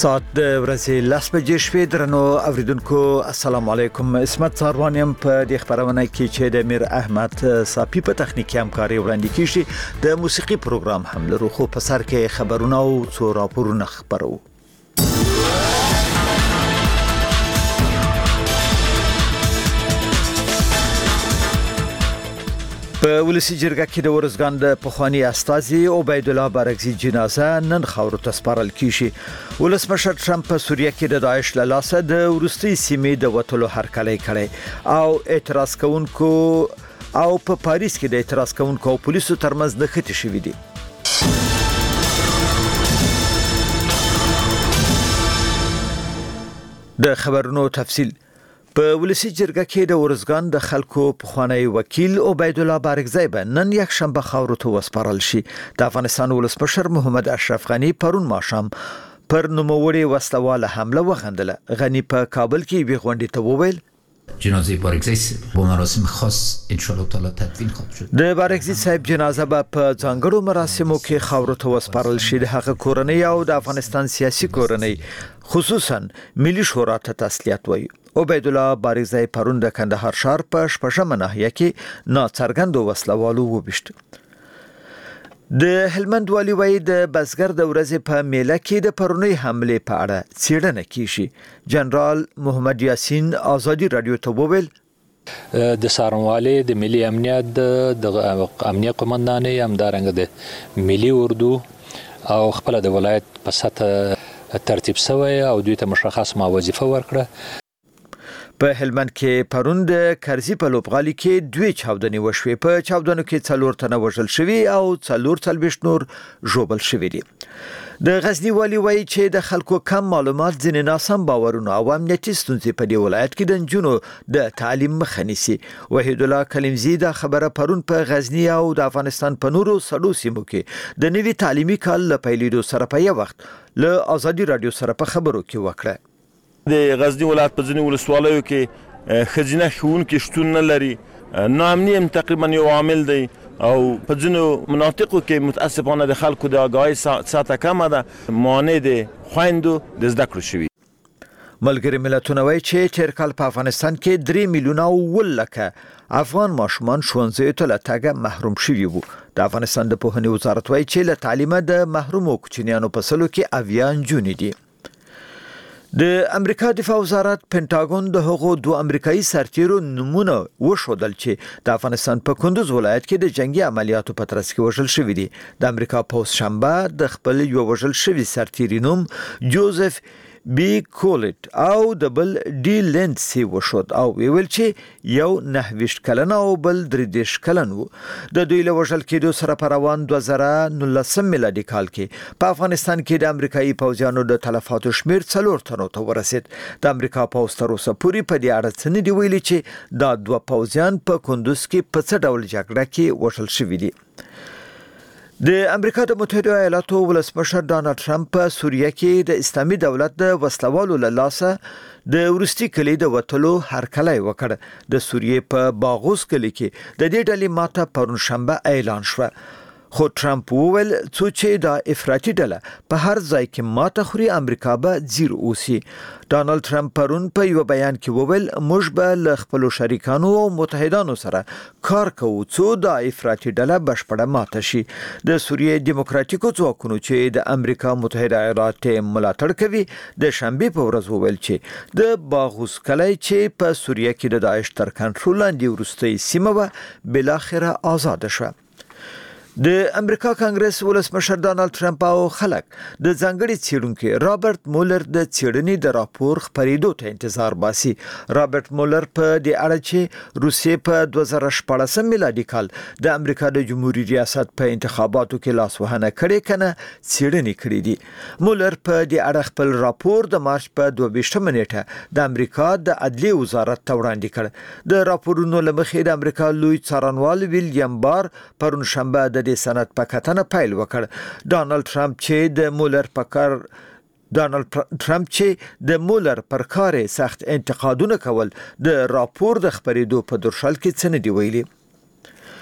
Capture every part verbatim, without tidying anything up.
ساعت د ورځې لاس بجې شوې درنو اوریدونکو السلام علیکم. اسمت څاروانیم په دې خبرونه کې چې د میر احمد صافی په تخنیکی همکاري وړاندې کیږي د موسیقي پروګرام هم لرو، خو په سر کې خبرونه او څو راپورونه خبرو. په ولسی جرګه کې د ورزګان د پخوانی استازي عبید الله بارکزي جنازه نن خاورو ته سپارل کیږي. ولسمشر ټرمپ په سوریه کې د داعش له لاسه د ورستي سیمې د وټلو هرکلی کړي او اعتراض کوونکو او په پاریس کې د اعتراض کوونکو او پولیسو ترمنځ د خټې شوې دي. د خبرونو تفصیل. په ولسی جرګه کې د ورزګان د خلکو پخوانی وکیل عبید الله بارکزی به نن یک شنبه خاورو ته وسپارل شي. د افغانستان ولسمشر محمد اشرف غنی پرون ماښام پر نوموړي وسلواله حمله وغندله. غنی په کابل کې وی غونډې ته وویل جنازه بارکزی با مراسم خاص ان شاء الله تعالی تدفین خواهد شد. د بارکزی صاحب جنازه به په ځانګړو مراسمو کې خاورو ته وسپارل شي. د هغه کورنۍ او د افغانستان سیاسي کورنۍ خصوصا ملي شورا ته تسلیت وایي. عبید الله بارکزی پرون د کندهار ښار په شپږمه ناحیه کې ناڅرګندو وسلوالو وبشت. د هلمند والی وایي د بزګر د ورځې په میله کې د پرونی حمله په اړه څېړنه کیږي. جنرال محمد یاسین آزادی رادیو ته وویل د سارنوالي د ملي امنیت د امنیت قومندانۍ همدارنګه د ملي اردو او خپل د ولایت په سطح ترتیب شوی او دوی ته مشخص ما وظیفه ورکړه. په هلمند کې پرون د کرزي په لوبغالي کې دوی چاودنې وشوې. په چاودنو کې څلور تنه وژل شوي او څلور څلوېښت نور ژوبل شوي دي. د غزنی والی وایي چې د خلکو کم معلومات ځینې ناسم باورونه او امنیتي ستونزې په دې ولایت کې د نجونو د تعلیم مخه نیسي. وحید الله کلیمزی دا خبره پرون په غزنی او د افغانستان په نورو سړو سیمو کې د نوي تعلیمي کال له پیلېدو سره په یو وخت له آزادي رادیو سره په خبرو کې وکړه. د غزنی ولایت په ځینو ولسوالیو کې ښځینه ښوونکي شتون نه لري. ناامني هم تقریبا یو عامل دی او په ځینو مناطقو کې متاسفانه د خلکو د آگاهۍ سطح کمه ده. مانع د خویندو د زده کړو شوي. ملګري ملتونه وایي چې تیر کال په افغانستان کې درې میلیونه او لکه افغان ماشومان ښوونځیو ته له تګه محروم شوي وو. د افغانستان د پوهنې وزارت وایي چې له تعلیمه د محرومو کوچنیانو په سلو کې اویا نجونې دي. د امریکا دفاع وزارت پینټاګون د هغو دوه امریکایي سرتیرو نمونه وښودل چې د افغانستان په کندوز ولایت کې د جنگي عملیاتو په ترڅ کې وژل شوي دي. د امریکا پوز شنبه د خپل یو وژل شوي سرتیري نوم جوزف بی کولټ او د بل ډی لینډسي وشود او ویل چې یو نهویشت کلن او بل درې دیرش کلن وو. د دوی له وژل کېدو سره په روان دوه زره نولسم میلادي کال کې په افغانستان کې د امریکایي پوځیانو د تلفاتو شمیر څلور تنو ته ورسید. د امریکا پوځ تر اوسه پورې په دې اړه څه نه دي ویلي چې دا دوه پوځیان په کندوز کې په څه ډول جګړه کې وژل شوي دي. د امریکا د متحده ایالاتو ولسمشر ډانلډ ټرمپ په سوریه کې د اسلامي دولت د وسلوالو له لاسه د ورستي کلی د وټلو هرکلی وکړ. د سوریې په باغوس کلی کې د دې ډلې ماته پرون شنبه اعلان شوه. خو ټرمپ وویل څو چې دا افراطي ډله په هر ځای کې ماته خوري امریکا به زیر اوسي. ډانلډ ټرمپ پرون په یو بیان کې وویل موږ به له خپلو شریکانو او متحدانو سره کار کوو څو دا افراطي ډله بشپړه ماته شي. د سوریې دیموکراتیکو ځواکونو چې د امریکا متحده ایالات ملاتړ کوي د شنبه په ورځ وویل چې د باغوس کلی چې په سوریه کې د داعش تر کنټرول لاندې وروستۍ سیمه وه بل اخره آزاد شوه. د امریکا کانګرس ولسمشر ډانلډ ټرمپ او خلک د ځانګړي څېړونکي رابرټ مولر د څېړنې د راپور خپرېدو ته انتظار باسي. رابرټ مولر په دې اړه چې روسیې په دوه زره شپاړسم میلادي کال د امریکا د جمهوریت ریاست په انتخاباتو کې لاسوهنه کړې کنه څېړنې کړې دي. مولر په دې اړه خپل راپور د مارچ په دوه ویشتمه نیټه د امریکا د عدلیې وزارت ته وړاندې کړ. د راپورونو له مخې د امریکا لوی څارنوال ویلیام بار پرون شنبه د د سند په کتنه پیل وکړ. ډانلډ ټرمپ چې د مولر په کار ډانلډ ټرمپ چې د مولر پر کار سخت انتقادونه کول د راپور د خبرېدو په درشل کې څه نه دی ویلي.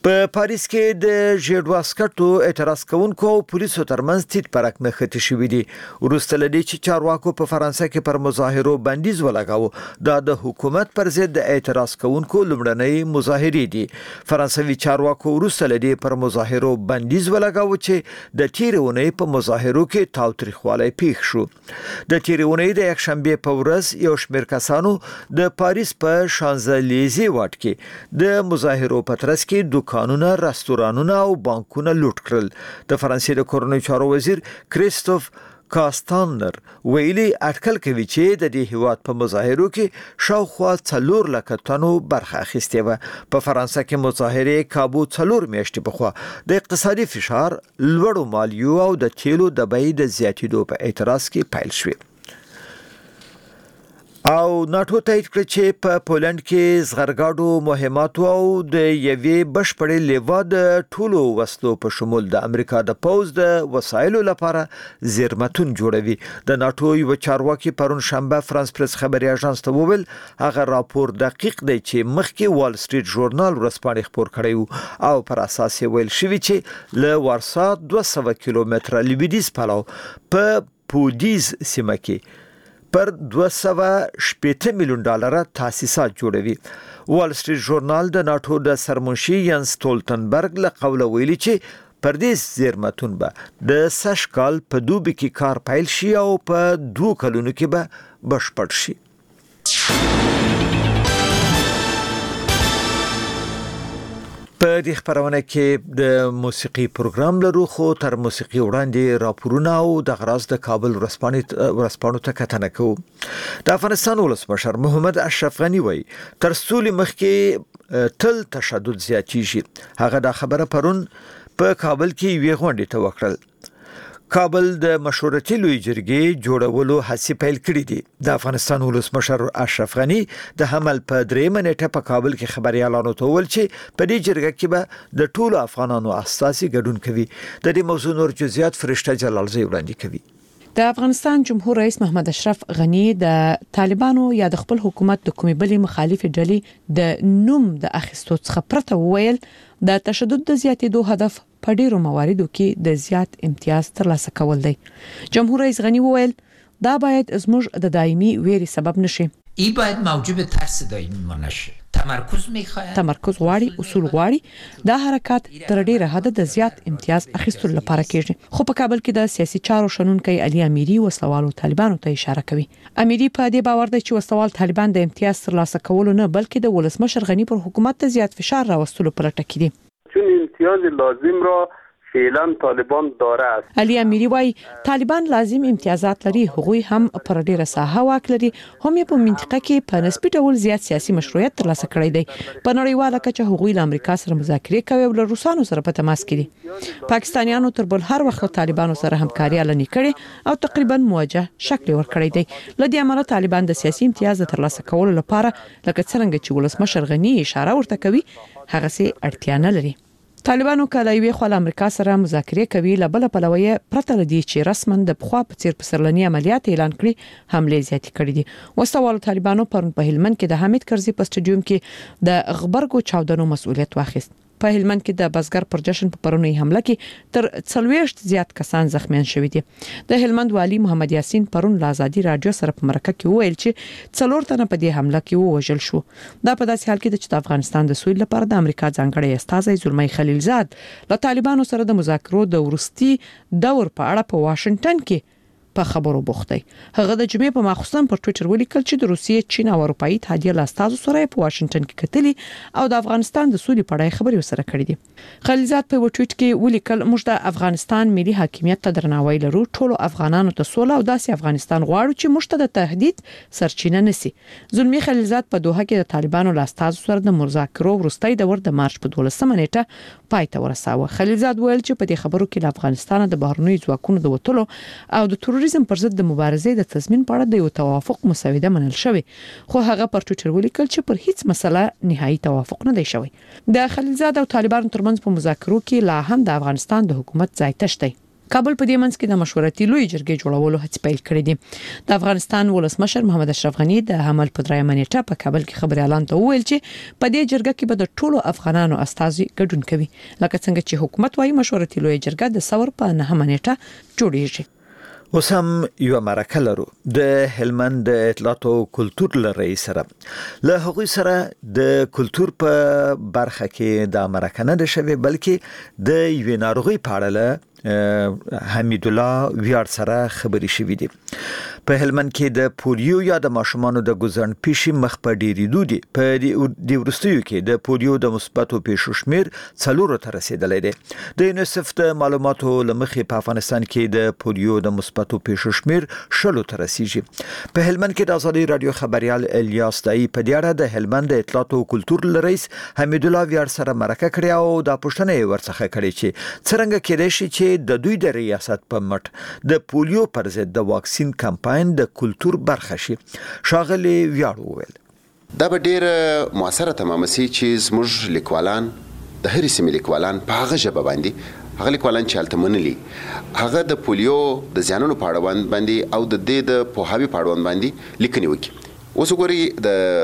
په پاریس کې د ژیړواسکټو اعتراض کوونکو او پولیسو ترمنځ تیت پرک نښتې شوې دي. وروسته له دې چې چارواکو په فرانسه کې پر مظاهرو بندیز ولګاوه، دا د حکومت پر ضد د اعتراض کوونکو لومړنۍ مظاهرې دي. فرانسوي چارواکو وروسته له دې پر مظاهرو بندیز ولګاوه چې د تیرې اونۍ په مظاهرو کې تاوتریخوالی پیښ شو. د تیرې اونۍ د یکشنبې په ورځ یو شمېر کسانو د پاریس په شانزلیزې واټ کې د مظاهرو په ترڅ کې قانونه، رستورانونه او بانکونه لوټ کړل. د فرانسې د کورنۍ چارو وزیر کریستوف کاستانر ویلي اټکل کوي چې د دې هیواد په مظاهرو کې شاوخوا څلور لکه تنو برخه اخیستې وه. په فرانسه کې مظاهرې کابو څلور میاشتې پخوا د اقتصادي فشار، لوړو مالیو او د تیلو د بیې د زیاتېدو په اعتراض کې پیل شوې. او ناتو تایید کړ چې په پولند کې زغرګاډو مهماتو او د یوې بشپړې لیوا د ټولو وسلو په شمول د امریکا د پوز د وسایلو لپاره زیرمتون جوړوي. د ناتو یو چارواکي پرون شنبه فرانس پریس خبري اژانس ته وویل هغه راپور دقیق دی چې مخکې وال سټریټ ژورنال ورسپانې خبر کړی وو او پر اساس یې ویل شوی چې له وارسا دوه سوه کیلومتره لویدیځ پلو په پودیز سیمه کې پر دوه سوه شپږ میلیون ډالر تاسیسات جوړوي. وال سټریټ ژورنال د ناتو د سرمنشي ینس ستولتنبرګ له قوله ویلي چې پردیس زیرمتون به د سږ کال په دوبي کې کار پیل شي او په دوه کلونو کې به بشپړ شي. په دې خبرونه کې د موسیقي پروګرام لرو، خو تر موسیقي وړاندې راپورونه او د غراز د کابل ورسپانې ورسپانو ته کتنه کوو. د افغانستان ولسمشر محمد اشرف غنی وایي تر سولې مخکې تل تشدد زیاتېږي. هغه دا خبره پرون په کابل کې یوې غونډې ته وکړل. کابل د مشورتي لوی جرګې جوړولو هڅې پیل کړې دي. د افغانستان ولسمشر اشرف غنی د حمل په درې منټه په کابل کې خبريالانو ته وویل چې په دې جرګه کې به د ټولو افغانانو اساسي ګډون کوي. د دې موضوع نور جزئیات فرشته جلالزی وړاندې کوي. د افغانستان جمهور رئیس محمد اشرف غنی د طالبانو یا د خپل حکومت د کومې بلې مخالفه ډلې د نوم د اخیستو څخه پرته وویل د تشدد د زیاتېدو هدف په ډیرو مواردو کې د زیات امتیاز ترلاسه کول دی. جمهور رئیس غنی وویل دا باید زموږ د دایمي ویري سبب نشي. این باید موجب ترس دائمی ما نشه. تمرکز میخواد تمرکز غواړي، اصول غواړي. دا حرکت تر ډیره حد د زیات امتیاز اخیستلو لپاره کېږي. خو په کابل کې د سیاسي چارو شنونکي علي امیری وسلوالو طالبانو ته اشاره کوي. امیری په دې باور دی چې وسلوال طالبان د امتیاز ترلاسه کولو نه بلکې د ولسمشر غنی پر حکومت ته زیات فشار راوستلو په لټه کې دي. چون امتیاز لازم را فعلا طالبان داره است. علي امیری وايي طالبان لازم امتیازات لري، هغوی هم پر ډیره ساحه واک لري، هم په منطقه کې په نسبي ډول زیات سیاسي مشروعیت ترلاسه کړی دی. په نړیواله کچه هغوی له امریکا سره مذاکرې کوي او له روسانو سره په تماس کې دي. پاکستانیانو تر بل هر وخت طالبانو سره همکاري اعلان کړي او تقریبا موجه شکل ورکړی دی. لدې عمله طالبان د سیاسي امتیاز ترلاسه کولو لپاره لکه څنګه چې ولسمشر غنی اشاره ورته کوي هغه سي اړتیا نه لري. طالبانو کله یې خو امریکا سره مذاکرې کوي، لبل په لوی پرته لدی چې رسما د بخوا په څیر پسرلنی عملیات اعلان کړي حمله زیاتې کړې دي. وسوالو طالبانو پرون په هلمند کې د حمید کرزي په سټډیوم کې د غبرګو چاودنو مسؤلیت واخیست. په هلمند کې د بزګر پر جشن په پرونی حمله کې تر څلوېښت زیات کسان زخمیان شوي دي. د هلمند والی محمد یاسین پرون له آزادي رادیو سره په مرکه کې وویل چې څلور تنه په دې حمله کې ووژل شو. دا په داسې حال کې چې د افغانستان د سولې لپاره د امریکا ځانګړی استازی زلمی خلیلزاد له طالبانو سره د مذاکرو د ورستي دور په اړه په واشنگټن کې په خبرو بوختی. هغه د جمعې په ماخصن پر ټوئیټر ولیکل چې د روسیې، چین او اروپאי اتحادیه له استازو سره په واشنگټن کې کتلي او د افغانستان د سولې په اړه خبرې وسره کړې دي. خلیلزاد په ټوئیټ کې ولیکل موږ د افغانستان ملي حاکمیت ته درناوی لرو، ټولو افغانانو ته سوله او داسې افغانستان غواړو چې موږ ته د تهدید سرچینه نسی. زلمی خلیلزاد په دوحه کې د طالبانو له استازو سره د مذاکرو ورستۍ دور د مارچ په دولسمه نیټه پای ته ورساوه. خلیلزاد ویل چې په دې خبرو کې له افغانستان د بهرنیو ځواکونو د وټلو او د تروریزم پر ضد د مبارزې د تضمین په اړه د یو توافق مسوده منل شوی، خو هغه پر ټوئیټر ولیکل چې پر هیڅ مسله نهایی توافق نه دی شوی. د خلیلزاد او طالبانو ترمنځ په مذاکرو کې لا هم د افغانستان د حکومت ځای تش دی. کابل په دې منځ کې د مشورتي لوی جرګې جوړولو هڅې پیل کړې دي د افغانستان ولسمشر محمد اشرف غنی د حمل په درېیمه نیټه په کابل کې خبري اعلان ته وویل چې په دې جرګه کې به د ټولو افغانانو استازي ګډون کوي لکه څنګه چې حکومت وايي مشورتي لوی جرګه د ثور په نهمه نیټه جوړیږي. اوس هم یو مرکه لرو د هلمند د اطلاعات او کلتور لري سره له هغوی سره د کلتور په برخه کې د مرکه نه ده شوی بلکې د یو ناروغي په اړه حمید الله ویار سره خبري شوې دي. په هلمند کې د پولیو یا د ماشومانو د ګزن پیښې مخ په ډیریدو دي. په دې ورستیو کې د پولیو د مثبتو پیښو شمیر څلور ته رسیدلی دی. د یونیسف د معلوماتو لمخې په افغانستان کې د پولیو د مثبتو پیښو شمیر شلو ته رسیږي. په هلمند کې د ازادي رادیو خبريال الیاس دای په دې اړه د هلمند د اطلاعات او کلتور رئیس حمید الله ویار سره مرکه کړې او د پښتنې ورڅخه کړې چې څنګه کېدای شي چې د دوی د ریاست په مټ د پولیو پر ضد د واکسین کمپاین د کلتور برخه شي. شاغلی ویاړ وویل دا به ډېر موثره تمام سي چې زموږ لیکوالان د هرې سیمې لیکوالان په هغه ژبه باندې هغه لیکوالان چې هلته منلي هغه د پولیو د زیانونو په اړوند باندې او د دې د پوهاوي په اړوند باندې لیکنې وکړي. اوس وګورئ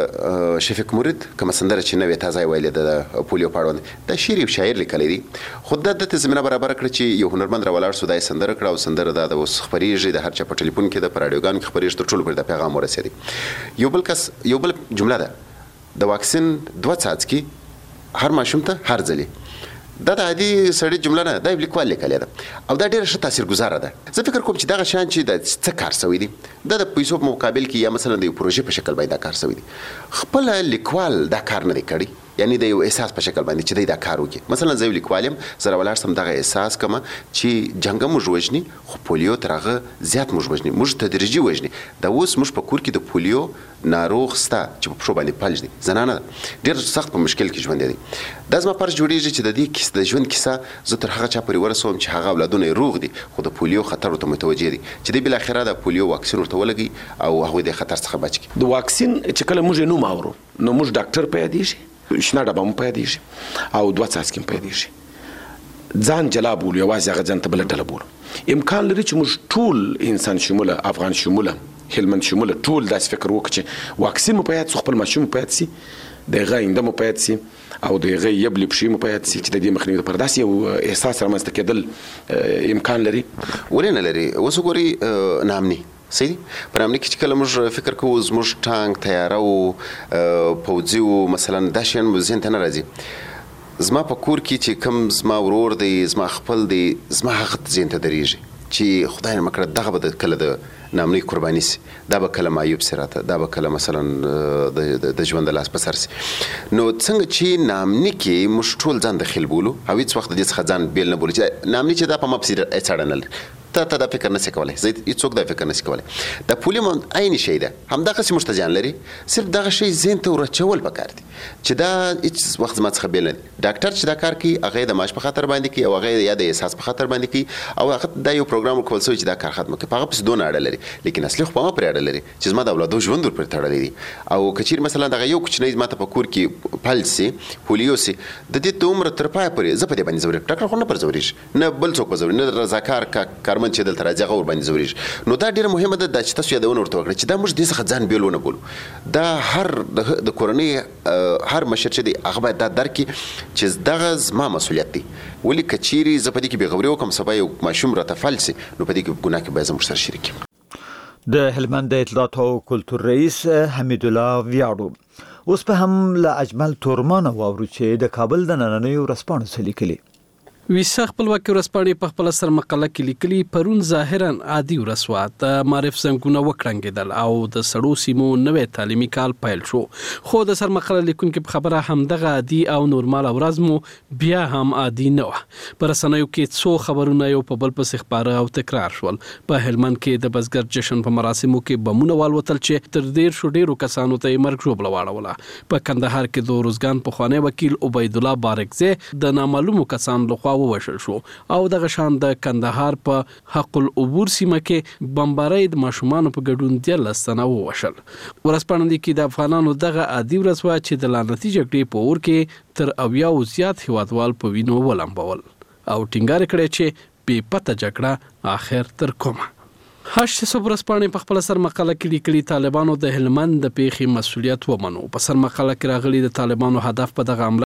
د شفیق مرید کومه سندره چې نوې تازه ویلې د پولیو په اړوند د شعر یو شاعر لیکلی دی خو دا د زمینه برابر کړ چې یو هنرمند راولاړ سو دا سندره کړه او سندره دا د اوس خبريږي د هر چا په ټلیفون کې د پراډیوګان کې خبريږي تر ټولو پر د پیغام ورسېږي. یو بل کس یو بل جمله ده د واکسین دوه څاڅکي هر ماشوم ته هر ځلې دا د عادي سړی جمله نه دا لیکوال لیکلې ده او دا ډېره ښه تاثیرګذاره ده. زه فکر کوم چې دغه شان چې د څه کار شوی دی دا د پیسو په مقابل کې یا مثلا د یو پروژې په شکل باندې دا کار شوی دی. خپل لیکوال دا کار نه دی کړی یعنی د یو احساس په شکل باندې چې دا کار وکړي. مثلا زه یو لیکوال یم زه راولاړ سم دغه احساس کوم چې جنګ موږ وژني خو پولیو تر هغه زیات موږ وژني موږ تدریجي وژني. دا اوس موږ په کور کې د پولیو ناروغ ستا چې په پښو باندې فلج دي زنانه ډېر سخت په مشکل کې ژوند دي. دا زما فرض جوړیږي چې د دې کیسه د ژوند کیسه زه تر هغه چا پورې ورسوم چې هغه اولادونه روغ دي خو د پولیو خطر ورته متوجه دي چې دوی بالاخره د پولیو واکسین ورته ولګي او هغوی د خطر څخه بچ کړي. د واکسین چې کله موږ نوم اورو نو موږ ډاکټر په یادېږي شنه ډبه مو په یادېږي او دوه څاڅکي په یادېږي ځان جلا بولو یوازې هغه ځان ته بله ډله بولو. امکان لري چې موږ ټول انسان شموله افغان شموله هلمند شموله ټول داسې فکر وکړو چې واکسین مو په یاد سو خپل ماشوم مو په یاد سي د هغه آینده مو په یاد سي او د هغه یبلې پښې مو په یاد سي چې د دې مخنیوي لپاره داسې یو احساس رامنځته کېدل امکان لري. ولې نه لري؟ اوس وګورئ نامني صحیح پر امنیت کې کله موږ فکر کوو زموږ ټانک تیاره او پوځي او مثلا دا شیان ذهن ته نه راځي. زما په کور کې چې کوم زما ورور دی زما خپل دی زما هغه ذهن ته درېږي چې خدای نه مکړه دغه به کله د نامني قرباني سي دا به کله معیوب سي راته دا به کله مثلا د ژوند لاس په سر سي. نو څنګه چې نامني کې موږ ټول ځان دخیل بولو او هیڅ وخت د دې څخه ځان بیل نه بولو چې نامني چې دا په ما پسې اڅاړه نه لري ته ته دا فکر نشي کولای زه هیڅوک دا فکر نشي کولای. دا پولیو عین شی ده همدغه څه مشته ځان لري صرف دغه شی ذهن ته ورچول پکار دي چې دا هیڅ وخت ما څخه بیل نه دي. ډاکټر چې دا کار کوي هغه د ماش په خاطر باندې کوي او هغه یا د احساس په خاطر باندې کوي او هغه دا یو پروګرام کول سوی چې دا کار ختم کوي هغه پس دون اړه لري لیکن اصلي خو په ما پرې اړه لري چې زما د اولادو ژوند پر تړلې دي او کچیر مثلا دغه یو کوچنی ماته په کور کې پلسي پولیو سي د دې ته عمر تر پای پورې زه په دې باندې زوري ډاکټر خو نه پر زوري نه بل څوک زوري نه رضاکار کارمن چې دلته راځي ور باندې زوريږي. نو دا ډیره مهمه ده چې تاسو یادونه ورته وکړئ چې دا موږ دې څخه ځان بیلونه بولو. دا هر د کورنۍ هر مشر چې دی هغه باید دا درک کړي چې دغه زما مسؤلیت دی ولې کچيري زه په دې کې بېغوري وکم سبا یو ماشوم راته فلسي نو په دې کې ګناه کې باید زموږ سره شریک یم. د هلمند د اطلاعات او کلتور رئیس حمید الله ویاړو. اوس په هم له اجمل تورمان واورو چې د کابل د نننیو ورځپاڼو څه لیکلي. ویسا خپلواکي ورځپاڼې په خپل سر مقاله کې لیکلي پرون ظاهرا عادي ورځ وه د معرف زنګونه وکړنګېدل او د سړو سیمو نوې تعلیمي کال پیل شو خو د سر مقاله لیکونکي په خبره همدغه عادي او نورماله ورځ مو بیا هم عادي نه وه. په رسنیو کې څو خبرونه یو په بل پسې خپاره او تکرار شول. په هلمند کې د بزګر جشن په مراسمو کې بمونه والوتل چې تر ډېر شو ډېرو کسانو ته یې مرګ ژوبله واړوله. په کندهار کې د روزګان پخوانی وکیل عبیدالله بارکزی د نامعلومو کسانو لخوا ووژل شو او دغه شان د کندهار په حق العبور سیمه کې بمبارۍ د ماشومانو په ګډون دیارلس تنه ووژل. ورځپاڼه لیکي د افغانانو دغه عادي ورځ وه چې د لعنتي جګړې په اور کې تر اویاو زیات هیوادوال په وینو ولمبول او ټینګار کړی چې بې پته جګړه آخر تر کومه. هشت سپورسپانې په خپل سر مقاله کې لیکلي طالبانو د هلمند د پیښې مسولیت ومنو. په سر مقاله کې راغلي د طالبانو هدف په دغه